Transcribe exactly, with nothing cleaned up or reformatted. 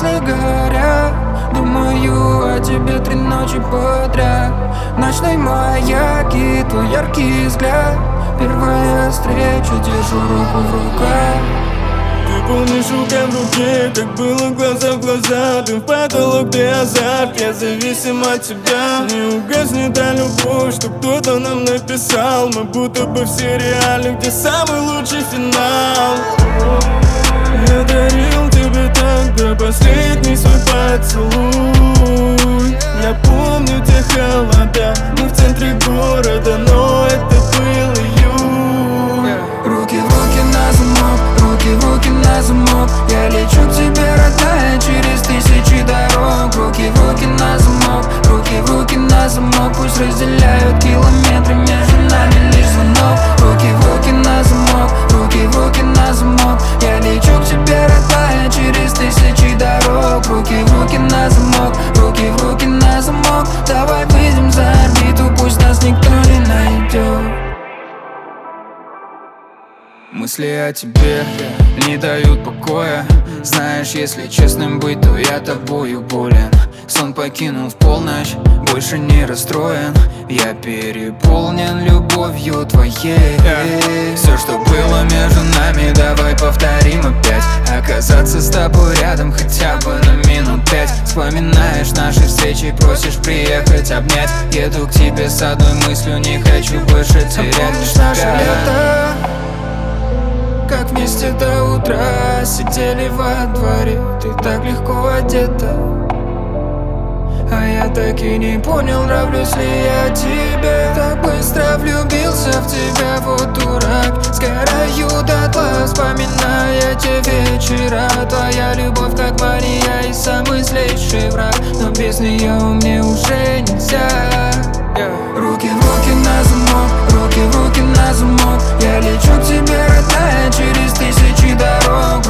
мысли горят. Думаю о тебе три ночи подряд. Ночной маяк и твой яркий взгляд. Первая встреча, держу руку в руках. Ты помнишь, рука в руке, как было глаза в глаза. Ты в потолок, ты азарт, я зависим от тебя. Не угаснет та любовь, что кто-то нам написал. Мы будто бы в сериале, где самый лучший финал. Я дарил тебе тогда последний свой поцелуй. Я помню те холода, мы в центре города, но это был июль. Руки в руки на замок, руки в руки на замок. Я лечу к тебе, родная, через тысячи дорог. Руки в руки на замок, руки в руки на замок. Пусть разделяют километры, между нами лишь звонок. Руки в руки на замок, руки в руки на замок. Я лечу к тебе, родная, через тысячи дорог. Руки в руки на замок, руки в руки на замок. Давай выйдем за орбиту, пусть нас никто не найдет. Мысли о тебе не дают покоя. Знаешь, если честным быть, то я тобою болен. Сон покинул в полночь, больше не расстроен. Я переполнен любовью твоей. Все, что было между нами, давай повторим опять. Оказаться с тобой рядом хотя бы на минут пять. Вспоминаешь наши встречи, просишь приехать обнять. Еду к тебе с одной мыслью, не хочу больше терять лишь тебя. Как вместе до утра сидели во дворе. Ты так легко одета, а я так и не понял, нравлюсь ли я тебе. Так быстро влюбился в тебя, вот дурак. Сгораю дотла, вспоминая те вечера. Твоя любовь как Мария и самый злейший враг. Но без нее мне уже нельзя. Руки в руки на замок, руки в руки на замок. Я лечу к тебе, родная, через тысячи дорог.